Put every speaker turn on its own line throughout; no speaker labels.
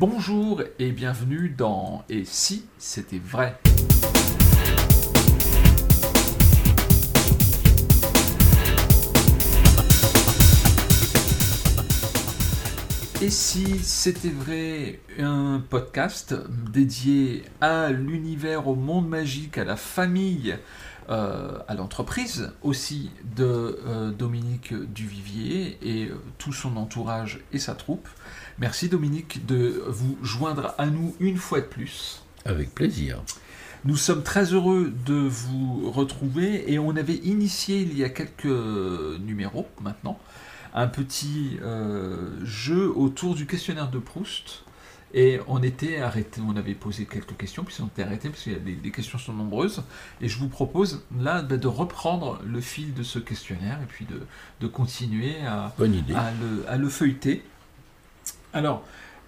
Bonjour et bienvenue dans Et si c'était vrai? Et si c'était vrai, un podcast dédié à l'univers, au monde magique, à la famille, à l'entreprise aussi de Dominique Duvivier et tout son entourage et sa troupe. Merci Dominique de vous joindre à nous une fois de plus.
Avec plaisir.
Nous sommes très heureux de vous retrouver et on avait initié il y a quelques numéros maintenant un petit jeu autour du questionnaire de Proust. Et on était arrêté, on avait posé quelques questions, puis on était arrêté parce que les questions sont nombreuses. Et je vous propose là de reprendre le fil de ce questionnaire et puis de continuer à le feuilleter. Alors,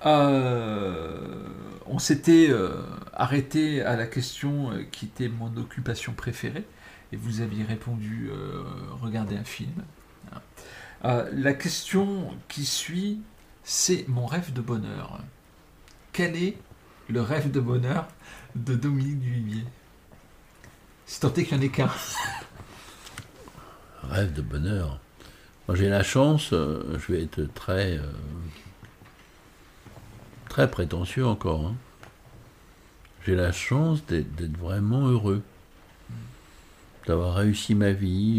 on s'était arrêté à la question qui était mon occupation préférée. Et vous aviez répondu regarder un film. La question qui suit, c'est mon rêve de bonheur. Quel est le rêve de bonheur de Dominique Duvivier? Si tant est qu'il n'y en ait qu'un.
Rêve de bonheur. Moi j'ai la chance, je vais être très prétentieux encore. Hein. J'ai la chance d'être vraiment heureux. D'avoir réussi ma vie.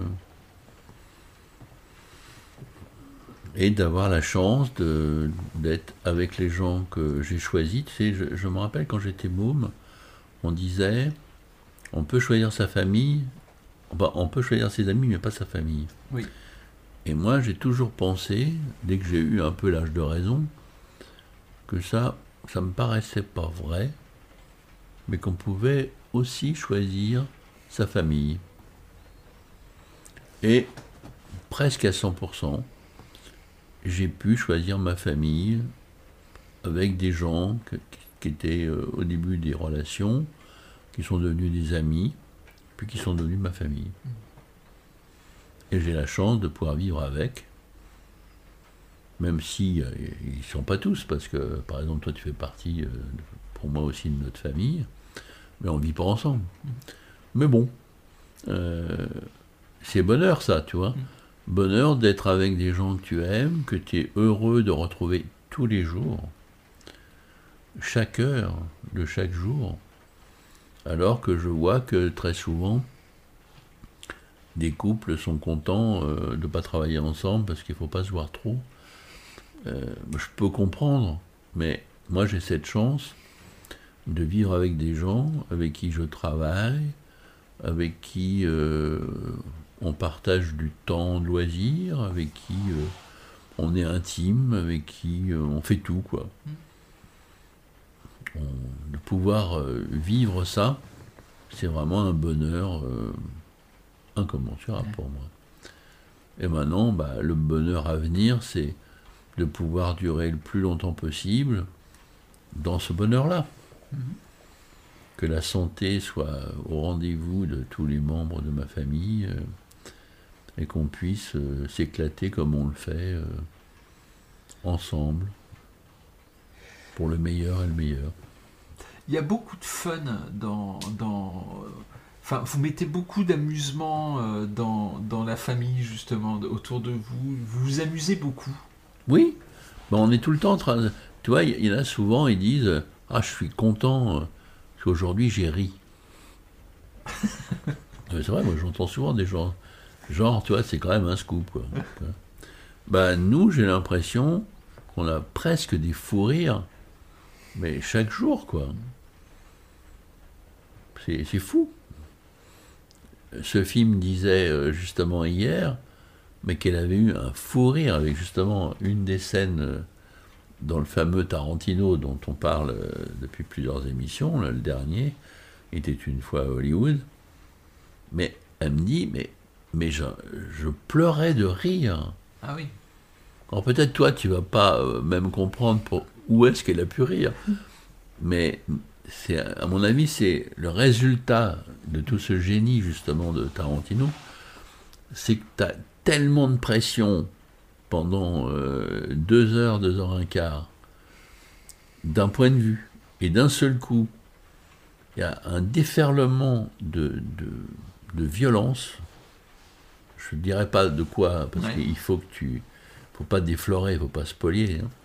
Et d'avoir la chance d'être avec les gens que j'ai choisis. Tu sais, je me rappelle quand j'étais môme, on disait, on peut choisir sa famille, on peut choisir ses amis, mais pas sa famille.
Oui.
Et moi, j'ai toujours pensé, dès que j'ai eu un peu l'âge de raison, que ça me paraissait pas vrai, mais qu'on pouvait aussi choisir sa famille. Et presque à 100%, j'ai pu choisir ma famille avec des gens qui étaient au début des relations, qui sont devenus des amis, puis qui sont devenus ma famille. Et j'ai la chance de pouvoir vivre avec, même si ils ne sont pas tous, parce que, par exemple, toi tu fais partie, pour moi aussi, de notre famille, mais on ne vit pas ensemble. Mais bon, c'est bonheur ça, tu vois. Bonheur d'être avec des gens que tu aimes, que tu es heureux de retrouver tous les jours, chaque heure de chaque jour, alors que je vois que très souvent, des couples sont contents de ne pas travailler ensemble parce qu'il ne faut pas se voir trop. Je peux comprendre, mais moi j'ai cette chance de vivre avec des gens avec qui je travaille, avec qui on partage du temps de loisir, avec qui on est intime, avec qui on fait tout, quoi. De pouvoir vivre ça, c'est vraiment un bonheur incommensurable pour moi. Et maintenant, le bonheur à venir, c'est de pouvoir durer le plus longtemps possible dans ce bonheur-là. Que la santé soit au rendez-vous de tous les membres de ma famille, et qu'on puisse s'éclater comme on le fait ensemble, pour le meilleur et le meilleur.
Il y a beaucoup de fun enfin, vous mettez beaucoup d'amusement dans la famille, justement, autour de vous. Vous vous amusez beaucoup.
Oui, on est tout le temps en train de... Tu vois, il y en a souvent, ils disent « Ah, je suis content, parce qu'aujourd'hui j'ai ri. » C'est vrai, moi j'entends souvent des gens... Genre, tu vois, c'est quand même un scoop, quoi. Nous, j'ai l'impression qu'on a presque des fous rires, mais chaque jour, quoi. C'est fou. Ce film disait, justement hier, mais qu'elle avait eu un fou rire avec, justement, une des scènes dans le fameux Tarantino dont on parle depuis plusieurs émissions, là, le dernier, était une fois à Hollywood. Mais elle me dit, mais je pleurais de rire.
Ah oui.
Alors peut-être toi, tu vas pas même comprendre où est-ce qu'elle a pu rire. Mais à mon avis, c'est le résultat de tout ce génie, justement, de Tarantino. C'est que tu as tellement de pression pendant 2 heures, 2 heures et quart, d'un point de vue, et d'un seul coup, il y a un déferlement de violence. Je ne dirais pas de quoi, parce qu'il faut que tu... faut pas déflorer, il faut pas spolier. Hein.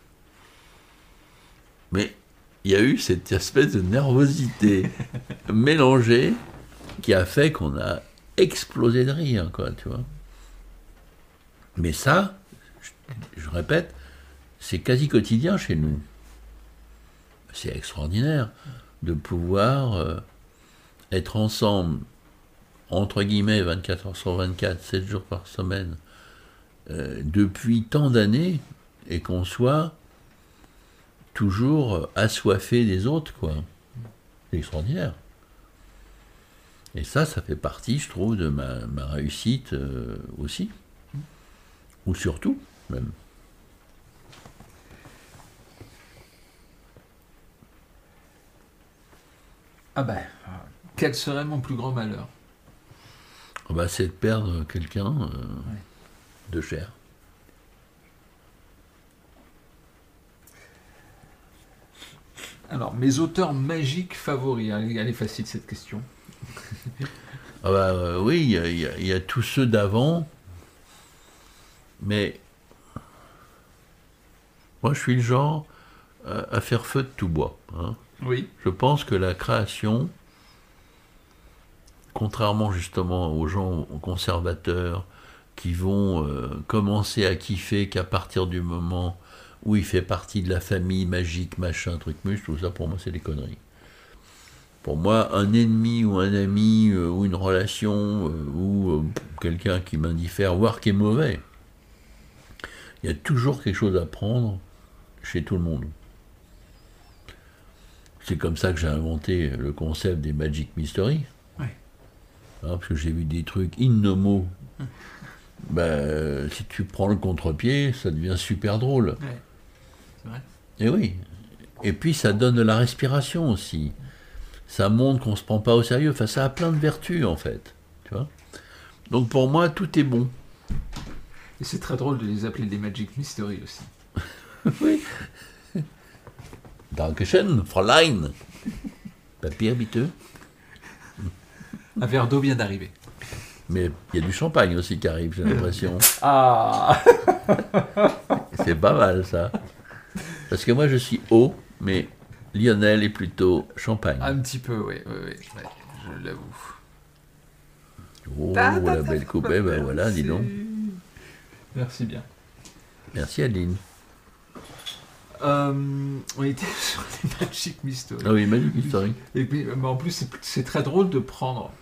Mais il y a eu cette espèce de nervosité mélangée qui a fait qu'on a explosé de rire, quoi, tu vois. Mais ça, je répète, c'est quasi quotidien chez nous. C'est extraordinaire de pouvoir être ensemble, entre guillemets, 24 heures sur 24, 7 jours par semaine, depuis tant d'années, et qu'on soit toujours assoiffé des autres, quoi. C'est extraordinaire. Et ça fait partie, je trouve, de ma réussite aussi. Ou surtout, même.
Ah ben, quel serait mon plus grand malheur?
C'est de perdre quelqu'un de cher.
Alors, mes auteurs magiques favoris, elle est facile cette question.
Oui, il y a tous ceux d'avant, mais moi je suis le genre à faire feu de tout bois. Hein.
Oui.
Je pense que la création, contrairement justement aux gens conservateurs qui vont commencer à kiffer qu'à partir du moment où il fait partie de la famille magique, machin, truc muche, tout ça pour moi c'est des conneries. Pour moi, un ennemi ou un ami ou une relation ou quelqu'un qui m'indiffère, voire qui est mauvais, il y a toujours quelque chose à prendre chez tout le monde. C'est comme ça que j'ai inventé le concept des Magic Mystery.
Ouais.
Parce que j'ai vu des trucs innomos. Si tu prends le contre-pied, ça devient super drôle.
Ouais. C'est vrai.
Et oui. Et puis ça donne de la respiration aussi. Ça montre qu'on ne se prend pas au sérieux. Enfin, ça a plein de vertus, en fait. Tu vois ? Donc pour moi, tout est bon.
Et c'est très drôle de les appeler des Magic Mystery aussi.
Oui. Dankeschön, Fräulein. Papier habiteux.
Un verre d'eau vient d'arriver.
Mais il y a du champagne aussi qui arrive, j'ai l'impression.
Ah.
C'est pas mal, ça. Parce que moi, je suis haut, mais Lionel est plutôt champagne.
Un petit peu, oui, je l'avoue.
Oh, la belle coupée, ben voilà, dis donc.
Merci bien.
Merci Adeline.
On était sur les Magic Mystery.
Ah oui, Magic Mystery.
Et puis, mais en plus, c'est très drôle de prendre,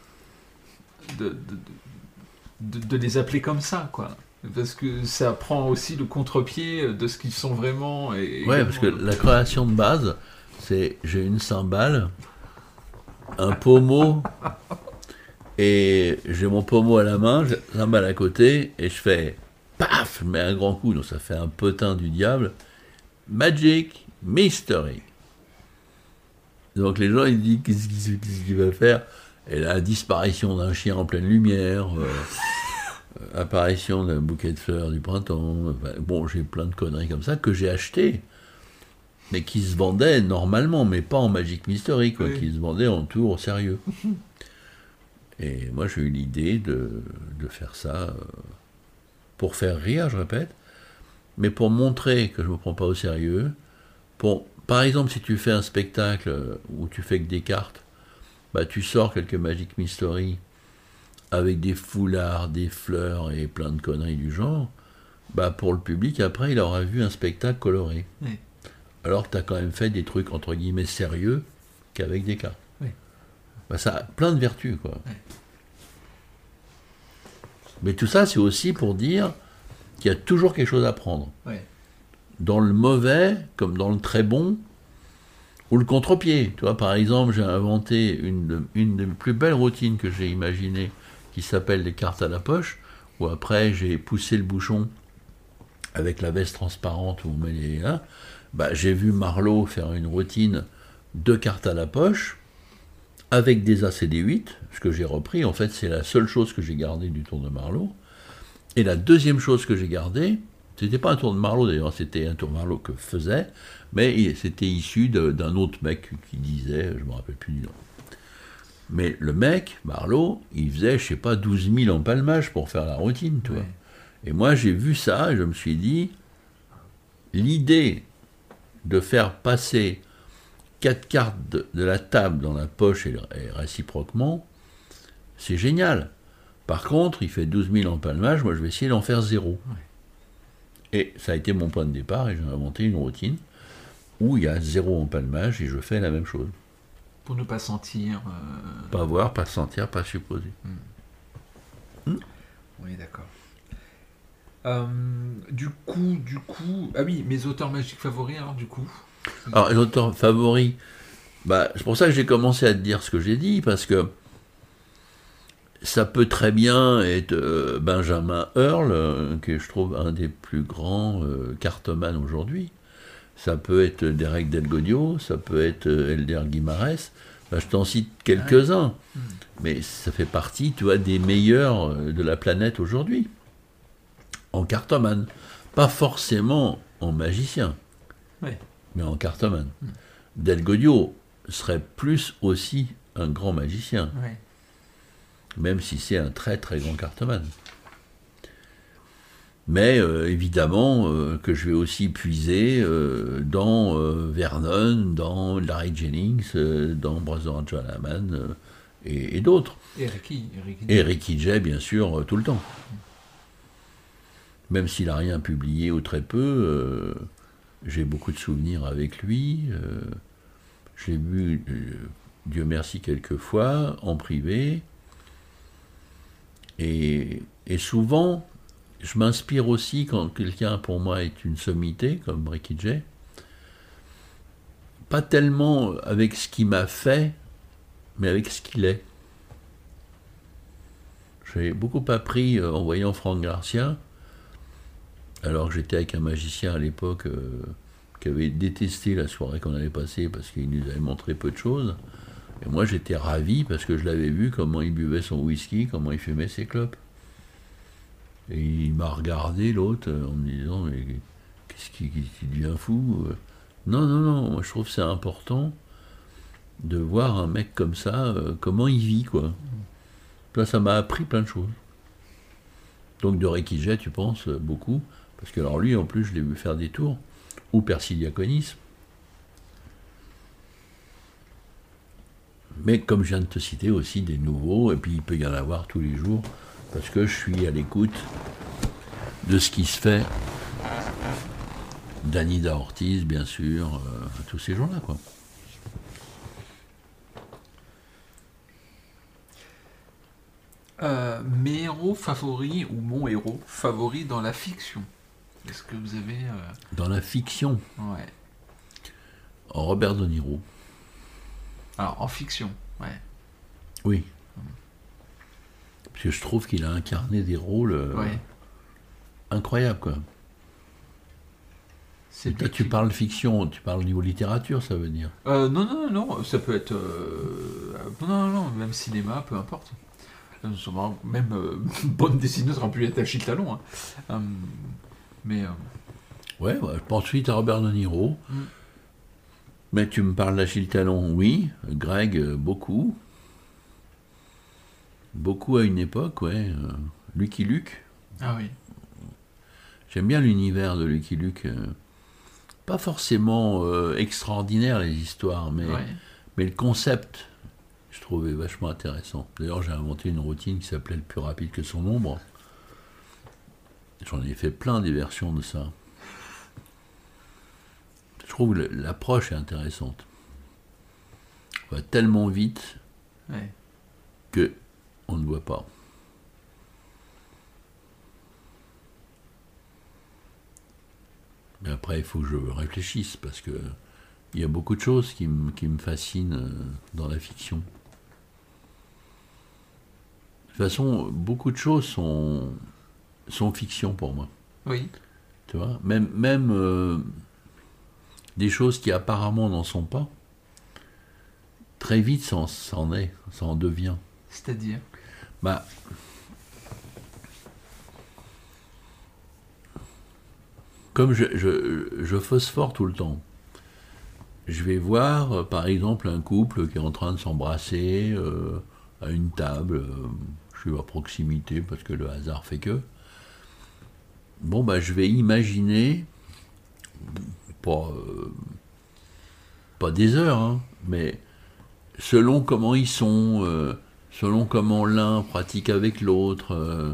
de les appeler comme ça, quoi. Parce que ça prend aussi le contre-pied de ce qu'ils sont vraiment.
Ouais, parce que la création de base, c'est j'ai une cymbale, un pommeau, et j'ai mon pommeau à la main, j'ai la cymbale à côté, et je fais paf, je mets un grand coup, donc ça fait un potin du diable. Magic Mystery. Donc les gens ils disent qu'est-ce qu'il va faire, et la disparition d'un chien en pleine lumière, apparition d'un bouquet de fleurs du printemps, bon j'ai plein de conneries comme ça que j'ai achetées, mais qui se vendaient normalement, mais pas en Magic Mystery, quoi, oui. Qui se vendaient en tout au sérieux. Et moi j'ai eu l'idée de faire ça pour faire rire, je répète, mais pour montrer que je ne me prends pas au sérieux. Par exemple, si tu fais un spectacle où tu fais que des cartes, tu sors quelques Magic Mystery avec des foulards, des fleurs et plein de conneries du genre, pour le public, après, il aura vu un spectacle coloré. Oui. Alors que tu as quand même fait des trucs, entre guillemets, sérieux qu'avec des cartes. Oui. Ça a plein de vertus, quoi. Oui. Mais tout ça, c'est aussi pour dire qu'il y a toujours quelque chose à prendre. Oui. Dans le mauvais, comme dans le très bon, ou le contre-pied. Tu vois, par exemple, j'ai inventé une des plus belles routines que j'ai imaginées, qui s'appelle les cartes à la poche, où après, j'ai poussé le bouchon avec la veste transparente où on met les... j'ai vu Marlowe faire une routine de cartes à la poche, avec des As et des 8, ce que j'ai repris. En fait, c'est la seule chose que j'ai gardée du tour de Marlowe. Et la deuxième chose que j'ai gardée, C'était pas un tour de Marlowe d'ailleurs, c'était un tour de Marlowe que faisait, mais c'était issu d'un autre mec qui disait, je me rappelle plus du nom. Mais le mec, Marlowe, il faisait, je sais pas, 12 000 empalmages pour faire la routine, tu vois. Et moi, j'ai vu ça et je me suis dit, l'idée de faire passer 4 cartes de la table dans la poche et réciproquement, c'est génial. Par contre, il fait 12 000 empalmages, moi je vais essayer d'en faire 0. Et ça a été mon point de départ et j'ai inventé une routine où il y a 0 empalmage et je fais la même chose.
Pour ne pas sentir...
Pas voir, pas sentir, pas supposer.
Oui, d'accord. Du coup... Ah oui, mes auteurs magiques favoris, alors du coup...
Alors, les auteurs favoris, c'est pour ça que j'ai commencé à te dire ce que j'ai dit, parce que ça peut très bien être Benjamin Earl, qui est, je trouve, un des plus grands cartomans aujourd'hui. Ça peut être Derek Delgodio, ça peut être Elder Guimarães. Je t'en cite quelques-uns, mais ça fait partie, tu vois, des meilleurs de la planète aujourd'hui, en cartoman. Pas forcément en magicien, mais en cartoman. Delgodio serait plus aussi un grand magicien. Même si c'est un très très grand cartoman. Mais évidemment que je vais aussi puiser dans Vernon, dans Larry Jennings, dans Brother John Hammond et d'autres. Et Ricky Jay, bien sûr, tout le temps. Même s'il n'a rien publié ou très peu, j'ai beaucoup de souvenirs avec lui. Je l'ai vu, Dieu merci, quelques fois, en privé. Et souvent, je m'inspire aussi quand quelqu'un, pour moi, est une sommité, comme Ricky Jay. Pas tellement avec ce qu'il m'a fait, mais avec ce qu'il est. J'ai beaucoup appris en voyant Franck Garcia, alors que j'étais avec un magicien à l'époque qui avait détesté la soirée qu'on avait passée parce qu'il nous avait montré peu de choses. Et moi, j'étais ravi parce que je l'avais vu, comment il buvait son whisky, comment il fumait ses clopes. Et il m'a regardé, l'autre, en me disant, mais qu'est-ce qui devient fou? Non, moi je trouve que c'est important de voir un mec comme ça, comment il vit, quoi. Toi, ça m'a appris plein de choses. Donc de Ricky Jay, tu penses beaucoup, parce que alors lui, en plus, je l'ai vu faire des tours, ou Percy Diaconis. Mais comme je viens de te citer aussi des nouveaux, et puis il peut y en avoir tous les jours, parce que je suis à l'écoute de ce qui se fait, d'Anida Ortiz, bien sûr, tous ces gens-là, quoi.
Mes héros favoris, ou mon héros favori dans la fiction. Est-ce que vous avez...
Dans la fiction?
Ouais.
Robert De Niro.
Alors, en fiction,
Oui. Parce que je trouve qu'il a incarné des rôles incroyables, quoi. Toi, tu parles fiction, tu parles au niveau littérature, ça veut dire?
Non, ça peut être... Non, même cinéma, peu importe. Même bonne dessineuse aurait pu être Achille Talon. Mais...
Ouais, je pense ensuite à Robert De Niro. Mais tu me parles d'Achille Talon, oui. Greg, beaucoup. Beaucoup à une époque, ouais. Lucky Luke.
Ah oui.
J'aime bien l'univers de Lucky Luke. Pas forcément extraordinaire, les histoires, mais le concept, je trouvais vachement intéressant. D'ailleurs, j'ai inventé une routine qui s'appelait le plus rapide que son ombre. J'en ai fait plein des versions de ça. Je trouve que l'approche est intéressante. On va tellement vite que on ne voit pas. Mais après, il faut que je réfléchisse parce que il y a beaucoup de choses qui me fascinent dans la fiction. De toute façon, beaucoup de choses sont fiction pour moi.
Oui.
Tu vois, même des choses qui apparemment n'en sont pas, très vite ça en devient.
C'est-à-dire?
comme je phosphore tout le temps, je vais voir, par exemple, un couple qui est en train de s'embrasser à une table, je suis à proximité parce que le hasard fait que. Bon, bah, je vais imaginer, pas des heures, hein, mais selon comment ils sont, selon comment l'un pratique avec l'autre,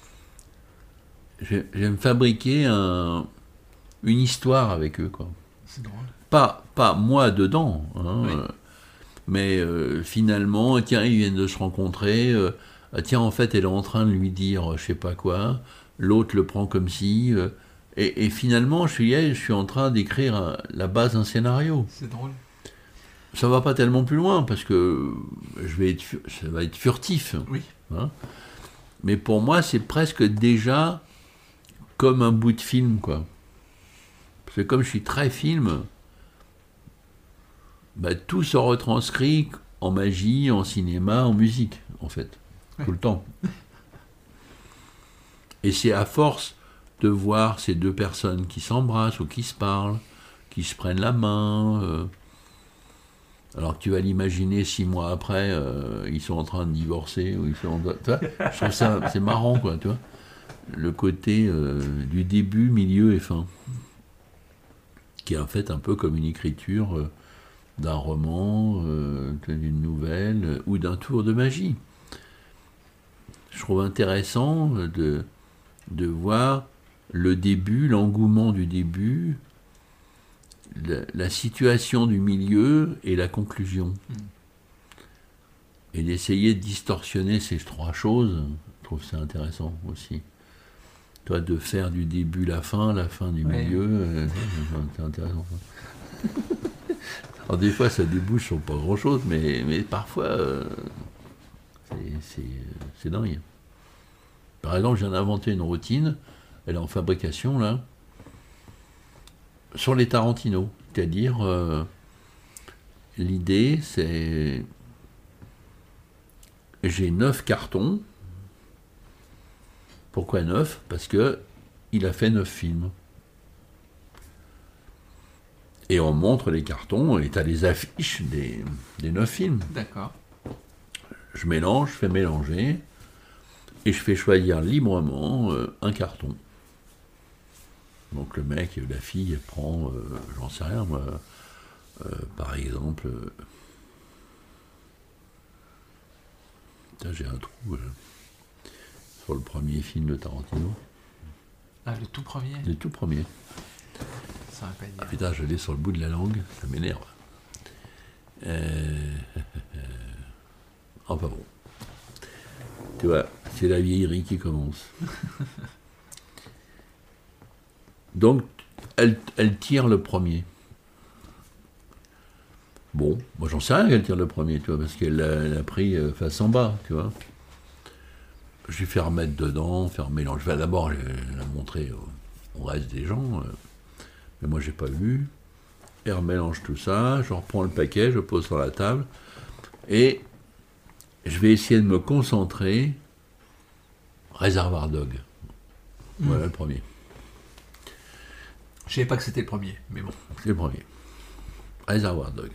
je vais me fabriquer une histoire avec eux, quoi.
C'est drôle.
Pas moi dedans, hein,
Oui.
Mais finalement, tiens, ils viennent de se rencontrer, tiens, en fait, elle est en train de lui dire je sais pas quoi, l'autre le prend comme si, et finalement, je suis en train d'écrire la base d'un scénario.
C'est drôle.
Ça va pas tellement plus loin, parce que ça va être furtif.
Oui.
Hein, mais pour moi, c'est presque déjà comme un bout de film, quoi. Parce que comme je suis très film, bah, tout se retranscrit en magie, en cinéma, en musique, en fait, tout le temps. Et c'est à force de voir ces deux personnes qui s'embrassent ou qui se parlent, qui se prennent la main, alors que tu vas l'imaginer 6 mois après, ils sont en train de divorcer, ou ils sont, tu vois, je trouve ça, c'est marrant, quoi, tu vois, le côté du début, milieu et fin, qui est en fait un peu comme une écriture d'un roman, d'une nouvelle, ou d'un tour de magie. Je trouve intéressant de voir le début, l'engouement du début, la situation du milieu et la conclusion. Et d'essayer de distorsionner ces trois choses, je trouve ça intéressant aussi. Toi, de faire du début la fin du milieu, c'est intéressant. Alors des fois ça débouche sur pas grand chose, mais parfois c'est dingue. Par exemple, je viens d'inventer une routine, elle est en fabrication là, sur les Tarantino. C'est-à-dire, l'idée c'est, j'ai 9 cartons. Pourquoi 9 ? Parce que il a fait 9 films. Et on montre les cartons et tu as les affiches des 9 films.
D'accord.
Je mélange, je fais mélanger, et je fais choisir librement un carton. Donc le mec, la fille, elle prend, j'en sais rien moi, par exemple, j'ai un trou sur le premier film de Tarantino.
Ah, le tout premier.
Le tout premier.
Ça va pas dire.
Ah putain, je l'ai sur le bout de la langue, ça m'énerve. Enfin bon. Tu vois, c'est la vieillerie qui commence. Donc, elle tire le premier. Bon, moi j'en sais rien qu'elle tire le premier, tu vois, parce qu'elle a pris face en bas, tu vois. Je vais faire remettre dedans, faire mélanger. D'abord, je vais la montrer au reste des gens. Mais moi j'ai pas vu, et remélange tout ça, je reprends le paquet, je pose sur la table, et je vais essayer de me concentrer. Réservoir Dog. Voilà le premier.
Je savais pas que c'était le premier, mais bon.
C'est le premier. Réservoir Dog.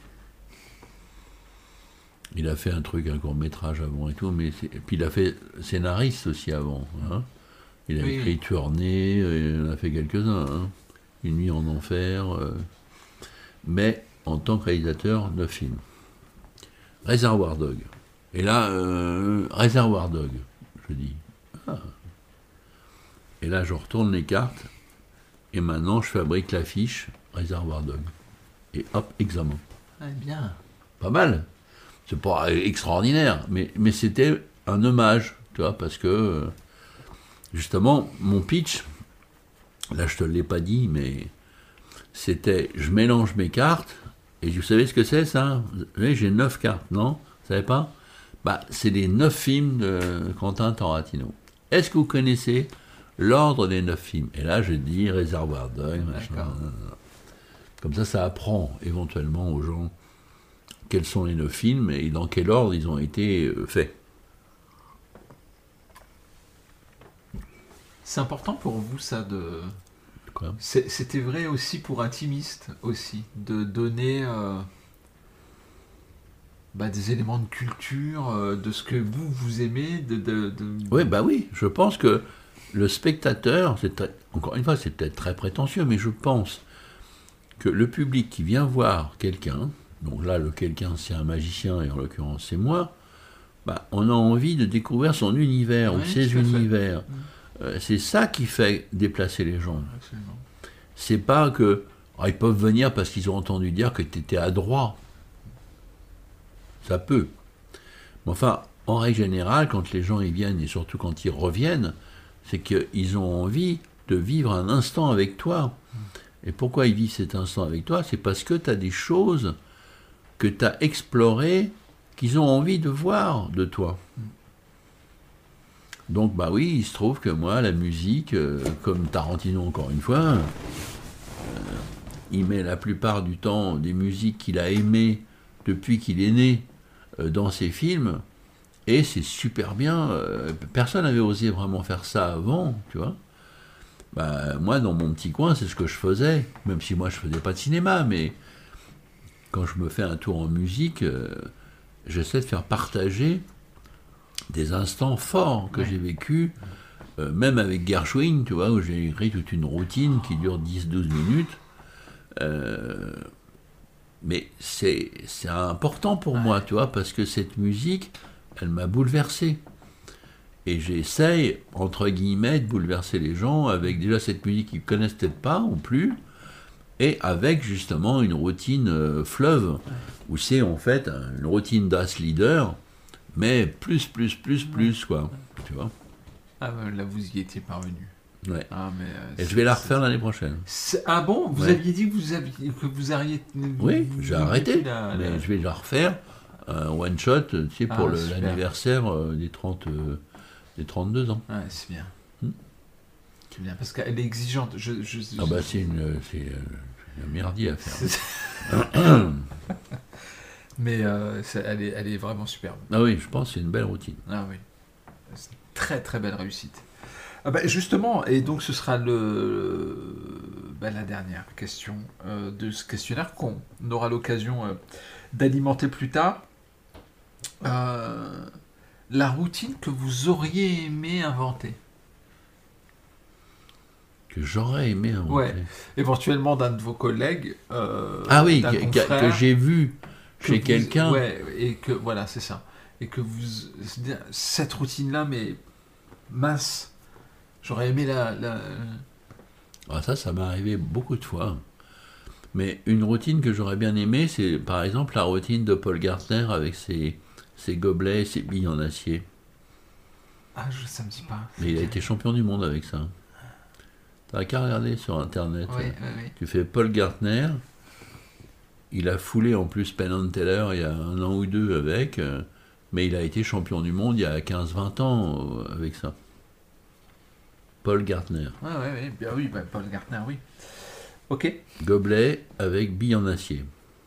Il a fait un court-métrage avant et tout, puis il a fait scénariste aussi avant. Hein. Il a écrit Tournée, il en a fait quelques-uns. Hein. Une nuit en enfer, mais en tant que réalisateur, 9 films. Réservoir Dog. Et là, Réservoir Dog, je dis. Ah. Et là, je retourne les cartes, et maintenant, je fabrique l'affiche Réservoir Dog. Et hop, examen.
Ah, bien.
Pas mal. C'est pas extraordinaire, mais c'était un hommage, tu vois, parce que, justement, mon pitch, là, je te l'ai pas dit, mais c'était, je mélange mes cartes, et vous savez ce que c'est, ça ? Vous savez, j'ai 9 cartes, non ? Vous savez pas ? Bah, c'est les 9 films de Quentin Tarantino. Est-ce que vous connaissez l'ordre des 9 films ? Et là, je dis Réservoir Dog, machin. Comme ça apprend éventuellement aux gens quels sont les 9 films et dans quel ordre ils ont été faits.
C'est important pour vous, ça, de
quoi.
C'était vrai aussi pour Intimiste, aussi, de donner des éléments de culture, de ce que vous aimez.
Oui, oui, je pense que le spectateur, encore une fois, c'est peut-être très prétentieux, mais je pense que le public qui vient voir quelqu'un, donc là, le quelqu'un, c'est un magicien, et en l'occurrence, c'est moi, on a envie de découvrir son univers, ou ses univers. C'est ça qui fait déplacer les gens.
Absolument.
C'est pas que... ils peuvent venir parce qu'ils ont entendu dire que tu étais adroit. Ça peut. Mais enfin, en règle générale, quand les gens y viennent, et surtout quand ils reviennent, c'est qu'ils ont envie de vivre un instant avec toi. Et pourquoi ils vivent cet instant avec toi? C'est parce que tu as des choses que tu as explorées, qu'ils ont envie de voir de toi. Donc, oui, il se trouve que moi, la musique, comme Tarantino encore une fois, il met la plupart du temps des musiques qu'il a aimées depuis qu'il est né dans ses films, et c'est super bien. Personne n'avait osé vraiment faire ça avant, tu vois. Moi, dans mon petit coin, c'est ce que je faisais, même si moi, je faisais pas de cinéma, mais quand je me fais un tour en musique, j'essaie de faire partager des instants forts que j'ai vécus, même avec Gershwin, tu vois, où j'ai écrit toute une routine qui dure 10-12 minutes. Mais c'est important pour moi, tu vois, parce que cette musique, elle m'a bouleversé. Et j'essaye, entre guillemets, de bouleverser les gens avec déjà cette musique qu'ils ne connaissent peut-être pas ou plus, et avec justement une routine fleuve, où c'est en fait une routine Das Leader, mais plus, quoi, tu vois.
Ah, là, vous y étiez parvenu.
Ouais.
Ah, mais,
et je vais la refaire l'année prochaine.
Ah bon? Vous aviez dit que vous arrêtiez...
Oui, j'ai arrêté, mais je vais la refaire, un one-shot, tu sais, pour l'anniversaire des 32 ans.
Ouais, c'est bien. C'est bien, parce qu'elle est exigeante.
C'est une merdier à faire.
Mais elle est vraiment superbe.
Ah oui, je pense que c'est une belle routine.
Ah oui. C'est une très très belle réussite. Justement, et donc ce sera la dernière question de ce questionnaire qu'on aura l'occasion d'alimenter plus tard. La routine que vous auriez aimé inventer.
Que j'aurais aimé inventer.
Ouais. Éventuellement d'un de vos collègues.
Que j'ai vu chez quelqu'un.
Ouais, et que voilà, c'est ça. Et que vous cette routine-là, mais mince. J'aurais aimé
ça m'est arrivé beaucoup de fois. Mais une routine que j'aurais bien aimé, c'est par exemple la routine de Paul Gartner avec ses gobelets et ses billes en acier.
Ah, ça me dit pas.
Mais il a été champion du monde avec ça. T'as qu'à regarder sur Internet.
Oui.
Tu fais Paul Gartner. Il a foulé en plus Penn and Teller il y a 1 an ou 2 avec. Mais il a été champion du monde il y a 15-20 ans avec ça. Paul Gartner.
Oui, Paul Gartner, oui. Ok.
Gobelet avec billes en acier.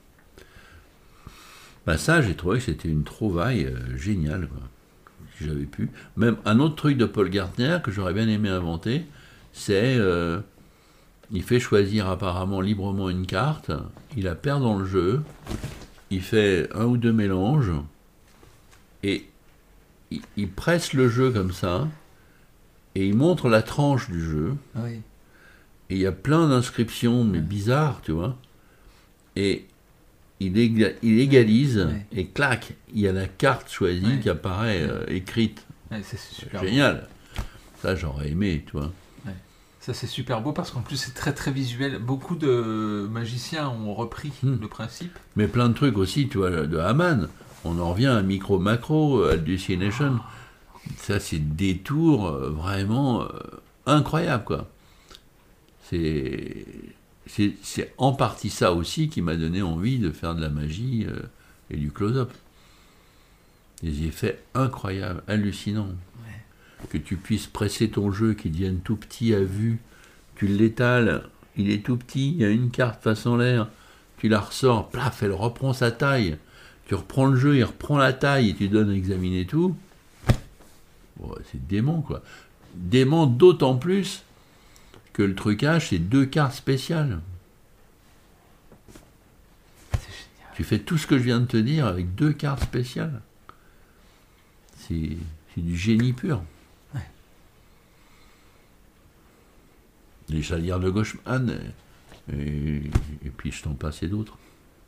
Ça, j'ai trouvé que c'était une trouvaille géniale, quoi. Si j'avais pu. Même un autre truc de Paul Gartner que j'aurais bien aimé inventer, c'est il fait choisir apparemment librement une carte, il la perd dans le jeu, il fait 1 ou 2 mélanges, et il presse le jeu comme ça, et il montre la tranche du jeu.
Oui.
Et il y a plein d'inscriptions, mais bizarres, tu vois. Et il égalise, et clac, il y a la carte choisie qui apparaît écrite.
C'est super
génial. Beau. Ça, j'aurais aimé, tu vois.
Ça, c'est super beau parce qu'en plus, c'est très très visuel. Beaucoup de magiciens ont repris le principe.
Mais plein de trucs aussi, tu vois, de Hamann. On en revient à Micro-Macro, Hallucination. Ça, c'est des tours vraiment incroyables, quoi. C'est en partie ça aussi qui m'a donné envie de faire de la magie et du close-up. Des effets incroyables, hallucinants. Que tu puisses presser ton jeu, qu'il devienne tout petit à vue, tu l'étales, il est tout petit, il y a une carte face en l'air, tu la ressors, plaf, elle reprend sa taille. Tu reprends le jeu, il reprend la taille et tu donnes à examiner tout. Bon, c'est dément, quoi. Dément d'autant plus que le trucage, c'est 2 cartes spéciales.
C'est génial.
Tu fais tout ce que je viens de te dire avec 2 cartes spéciales. C'est du génie pur.
Ouais.
Les chalières de Gauchman, et puis je t'en passe et d'autres.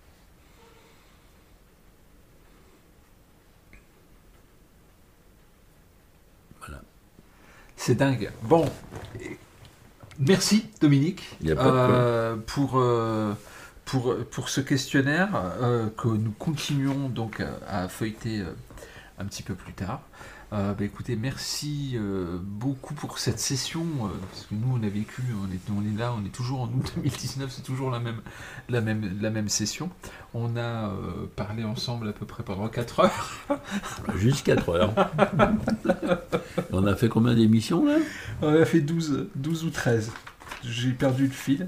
Voilà.
C'est dingue. Bon, merci Dominique
Il y a pas de
pour ce questionnaire que nous continuons donc à feuilleter un petit peu plus tard. Écoutez, merci beaucoup pour cette session, parce que nous on a vécu, on est là, on est toujours en août 2019, c'est toujours la même session. On a parlé ensemble à peu près pendant 4 heures.
Juste 4 heures. On a fait combien d'émissions là?
On a fait 12 ou 13. J'ai perdu le fil.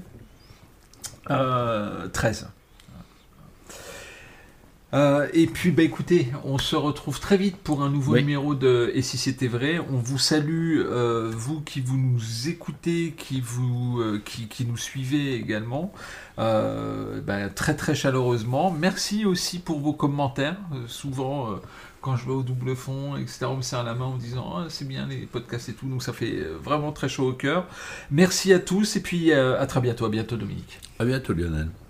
13. Et puis, écoutez, on se retrouve très vite pour un nouveau numéro de Et si c'était vrai. On vous salue, vous qui vous nous écoutez, qui nous suivez également, très très chaleureusement. Merci aussi pour vos commentaires. Souvent, quand je vais au double fond, etc., on me serre la main en me disant c'est bien les podcasts et tout. Donc ça fait vraiment très chaud au cœur. Merci à tous et puis à très bientôt. À bientôt Dominique.
À bientôt Lionel.